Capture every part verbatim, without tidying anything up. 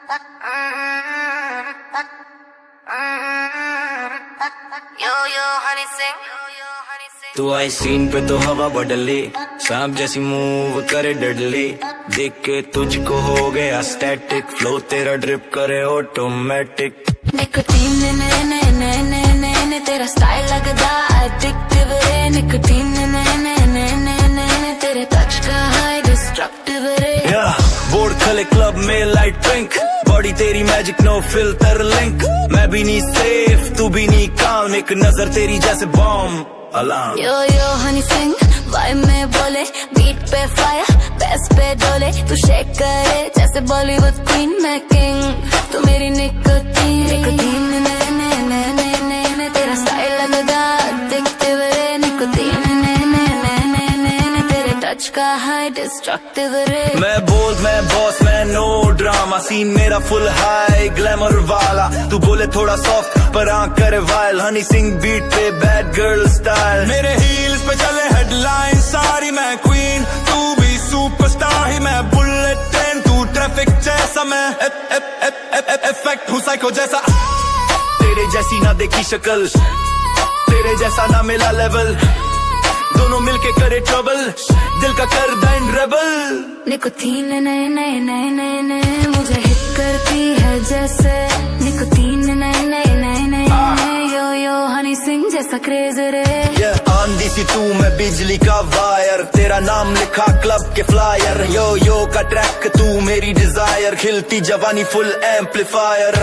तू I seen पे तो हवा बदली, सांप जैसी मूव करे डडली, देख के तुझको हो गया स्टैटिक, फ्लो तेरा ड्रिप करे ऑटोमेटिक। निकोटीन ने ने ने ने ने ने ने तेरा स्टाइल लगदा एडिक्टिव रे, निकोटीन ने ने ने ने ने ने ने तेरे टच का हाई डिस्ट्रक्टिव रे। या बोर्ड खले क्लब में लाइट पिंक, बॉडी तेरी मैजिक नो फिल्टर लिंक, मैं भी नहीं सेफ तू भी नहीं काम, एक नजर तेरी जैसे bomb alarm. Yo yo Honey Singh vibe में बोले, बीट पे फायर बेस पे डोले, तू शेक करे जैसे बॉलीवुड क्वीन मैं किंग, तू मेरी निकोटीन। निकोटीन ने ने ने ने ने ने तेरा स्टाइल लगदा एडिक्टिव रे, निकोटीन ने ने ने ने ने ने तेरे टच का हाई डिस्ट्रक्टिव रे। मैं बोल मैं बॉस मैं नो ड्रामा, सीन मेरा फुल हाई ग्लैमर वाला, तू बोले थोड़ा सॉफ्ट पर आंख करे वाइल, हनी सिंह बीट पे बैड गर्ल स्टाइल। मेरे हील्स पे चले हेडलाइन सारी, मैं क्वीन तू भी सुपरस्टार ही, मैं बुलेट ट्रेन तू ट्रैफिक जैसा, मैं इफेक्ट हूँ साइको जैसा, तेरे जैसी ना देखी शक्ल, तेरे जैसा ना मिला लेवल, दोनों मिलके करे ट्रबल, दिल का कर बैंड रेबल। निकोटीन नए नए नए नए नए मुझे हिट करती है जैसे, निकोटीन नए नए नए नए यो यो हनी सिंह जैसा क्रेज रे। आंधी सी तू मैं बिजली का वायर, तेरा नाम लिखा क्लब के फ्लायर, यो यो का ट्रैक तू मेरी डिजायर, खिलती जवानी फुल एम्पलीफायर,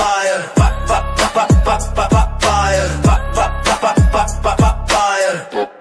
फायर।